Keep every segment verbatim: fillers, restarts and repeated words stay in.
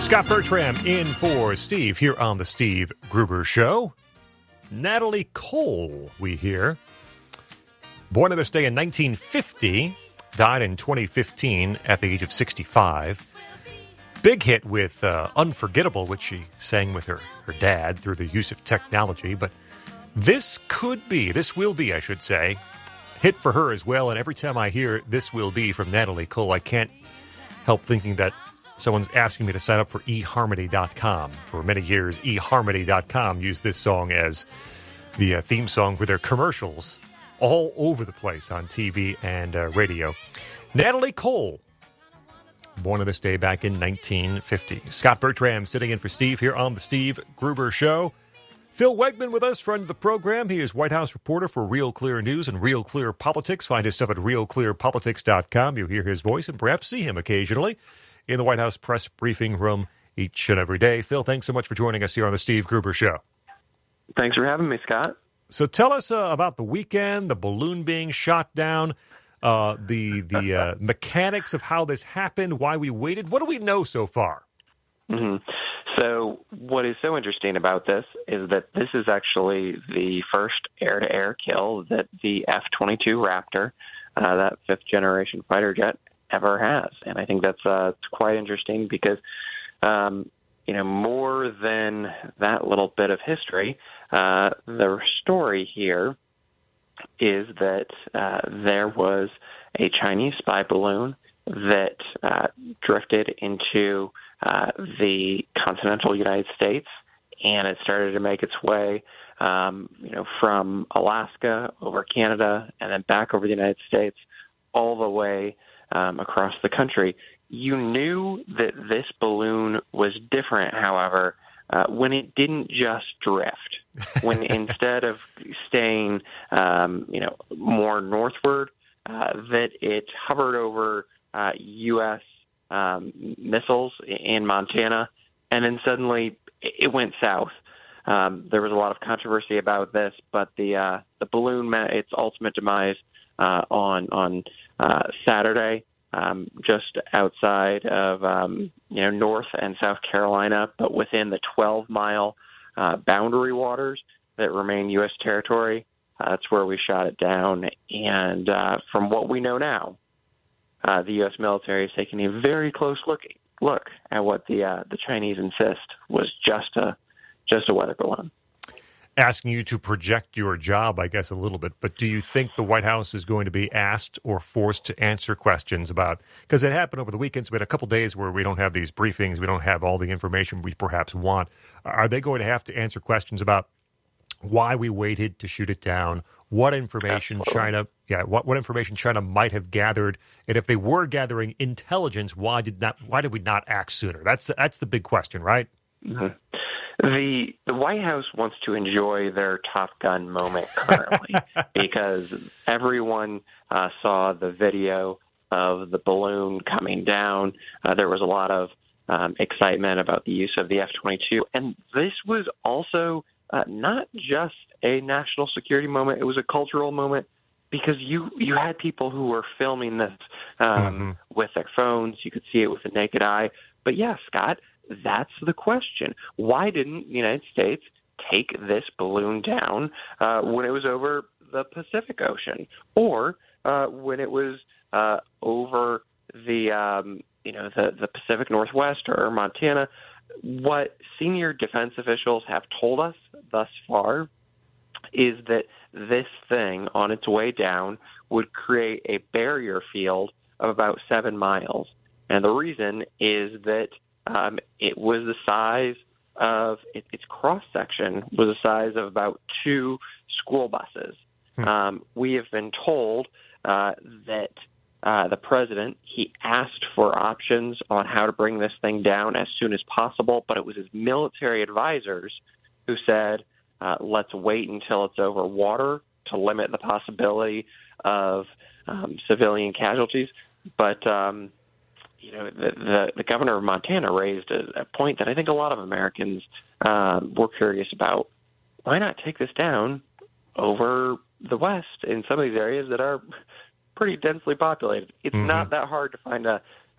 Scott Bertram in for Steve here on the Steve Gruber Show. Natalie Cole, we hear. Born on this day in nineteen fifty, died in twenty fifteen at the age of sixty-five. Big hit with uh, Unforgettable, which she sang with her, her dad through the use of technology. But this could be, this will be, I should say, hit for her as well. And every time I hear This Will Be from Natalie Cole, I can't help thinking that someone's asking me to sign up for e harmony dot com. For many years, e harmony dot com used this song as the uh, theme song for their commercials all over the place on T V and uh, radio. Natalie Cole, born on this day back in nineteen fifty. Scott Bertram sitting in for Steve here on the Steve Gruber Show. Phil Wegman with us, friend of the program. He is White House reporter for Real Clear News and Real Clear Politics. Find his stuff at real clear politics dot com. You'll hear his voice and perhaps see him occasionally in the White House press briefing room each and every day. Phil, thanks so much for joining us here on the Steve Gruber Show. Thanks for having me, Scott. So tell us uh, about the weekend, the balloon being shot down, uh, the the uh, mechanics of how this happened, why we waited. What do we know so far? Mm-hmm. So what is so interesting about this is that this is actually the first air-to-air kill that the F twenty-two Raptor, uh, that fifth-generation fighter jet, ever has. And I think that's uh, it's quite interesting because, um, you know, more than that little bit of history, uh, the story here is that uh, there was a Chinese spy balloon that uh, drifted into uh, the continental United States, and it started to make its way, um, you know, from Alaska over Canada and then back over the United States all the way Um, across the country. You knew that this balloon was different, however, uh, when it didn't just drift. When instead of staying, um, you know, more northward, uh, that it hovered over uh, U S um, missiles in Montana, and then suddenly it went south. Um, there was a lot of controversy about this, but the uh, the balloon met its ultimate demise uh, on on uh, Saturday, um, just outside of um, you know North and South Carolina, but within the twelve mile uh, boundary waters that remain U S territory. Uh, that's where we shot it down, and uh, from what we know now, uh, the U S military is taking a very close look look at what the uh, the Chinese insist was just a just a weather balloon. Asking you to project your job, I guess, a little bit, but do you think the White House is going to be asked or forced to answer questions about, because it happened over the weekends, we had a couple days where we don't have these briefings, we don't have all the information we perhaps want. Are they going to have to answer questions about why we waited to shoot it down, what information Absolutely. China, yeah, what, what information China might have gathered, and if they were gathering intelligence, why did not, why did we not act sooner? That's that's the big question, right? Mm-hmm. The the White House wants to enjoy their Top Gun moment currently because everyone uh, saw the video of the balloon coming down. Uh, there was a lot of um, excitement about the use of the F twenty-two, and this was also uh, not just a national security moment; it was a cultural moment because you you had people who were filming this um, mm-hmm. with their phones. You could see it with the naked eye. But yeah, Scott, that's the question. Why didn't the United States take this balloon down uh, when it was over the Pacific Ocean or uh, when it was uh, over the um, you know the, the Pacific Northwest or Montana? What senior defense officials have told us thus far is that this thing on its way down would create a barrier field of about seven miles. And the reason is that Um, it was the size of it, its cross section was the size of about two school buses. Hmm. Um, we have been told uh, that uh, the president he asked for options on how to bring this thing down as soon as possible, but it was his military advisors who said, uh, "Let's wait until it's over water to limit the possibility of um, civilian casualties." But um, You know, the, the, the governor of Montana raised a, a point that I think a lot of Americans um, were curious about. Why not take this down over the West in some of these areas that are pretty densely populated? It's mm-hmm. not that hard to find a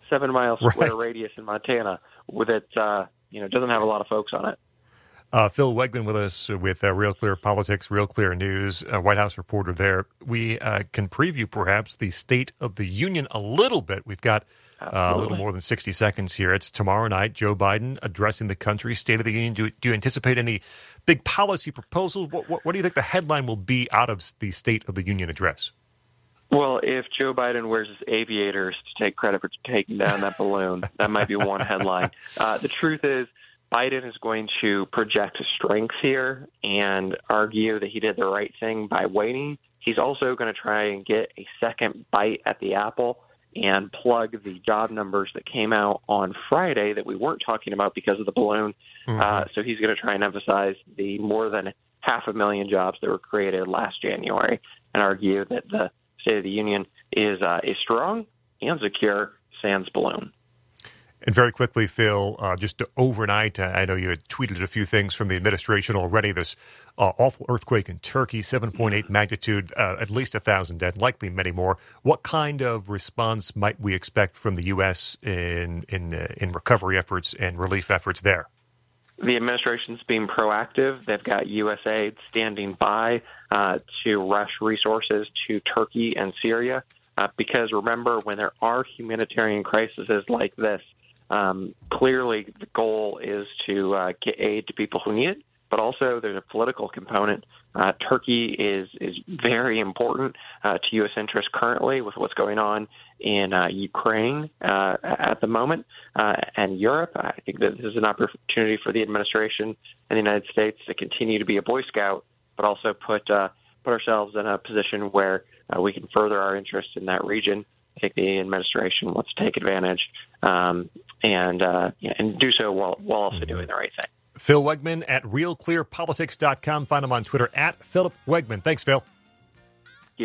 seven mile square right. radius in Montana that uh, you know doesn't have a lot of folks on it. Uh, Phil Wegman with us with uh, Real Clear Politics, Real Clear News, uh, White House reporter there. We uh, can preview perhaps the State of the Union a little bit. We've got uh, a little more than sixty seconds here. It's tomorrow night, Joe Biden addressing the country, State of the Union. Do, do you anticipate any big policy proposals? What, what, what do you think the headline will be out of the State of the Union address? Well, if Joe Biden wears his aviators to take credit for taking down that balloon, that might be one headline. Uh, the truth is, Biden is going to project strength here and argue that he did the right thing by waiting. He's also going to try and get a second bite at the apple and plug the job numbers that came out on Friday that we weren't talking about because of the balloon. Mm-hmm. Uh, so he's going to try and emphasize the more than half a million jobs that were created last January and argue that the State of the Union is uh, is strong and secure sans balloon. And very quickly, Phil, uh, just overnight, uh, I know you had tweeted a few things from the administration already. This uh, awful earthquake in Turkey, seven point eight magnitude, uh, at least one thousand dead, likely many more. What kind of response might we expect from the U S in in, uh, in recovery efforts and relief efforts there? The administration's being proactive. They've got U S aid standing by uh, to rush resources to Turkey and Syria. Uh, because remember, when there are humanitarian crises like this, Um, clearly, the goal is to uh, get aid to people who need it, but also there's a political component. Uh, Turkey is is very important uh, to U S interests currently with what's going on in uh, Ukraine uh, at the moment uh, and Europe. I think that this is an opportunity for the administration and the United States to continue to be a Boy Scout, but also put uh, put ourselves in a position where uh, we can further our interest in that region. I think the administration wants to take advantage um, and uh, yeah, and do so while, while also doing the right thing. Phil Wegman at real clear politics dot com. Find him on Twitter at Philip Wegman. Thanks, Phil.